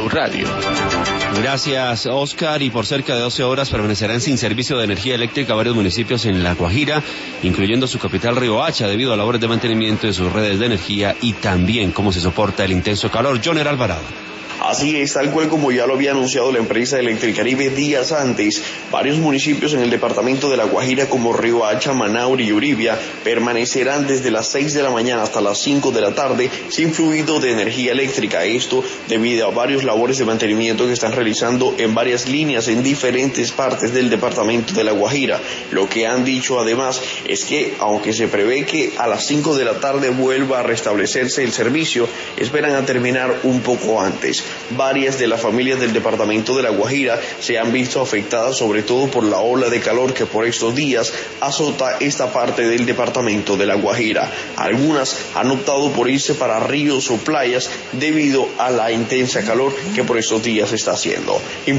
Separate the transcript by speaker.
Speaker 1: Blue Radio.
Speaker 2: Gracias, Oscar. Y por cerca de 12 horas permanecerán sin servicio de energía eléctrica varios municipios en La Guajira, incluyendo su capital Riohacha, debido a labores de mantenimiento de sus redes de energía y también cómo se soporta el intenso calor. Joner Alvarado.
Speaker 3: Así es, tal cual como ya lo había anunciado la empresa Electricaribe días antes, varios municipios en el departamento de La Guajira como Riohacha, Manaure y Uribia permanecerán desde las 6 de la mañana hasta las 5 de la tarde sin fluido de energía eléctrica. Esto debido a varios labores de mantenimiento que están realizando en varias líneas en diferentes partes del departamento de La Guajira. Lo que han dicho además es que aunque se prevé que a las 5 de la tarde vuelva a restablecerse el servicio, esperan a terminar un poco antes. Varias de las familias del departamento de La Guajira se han visto afectadas sobre todo por la ola de calor que por estos días azota esta parte del departamento de La Guajira. Algunas han optado por irse para ríos o playas debido a la intensa calor que por estos días está haciendo.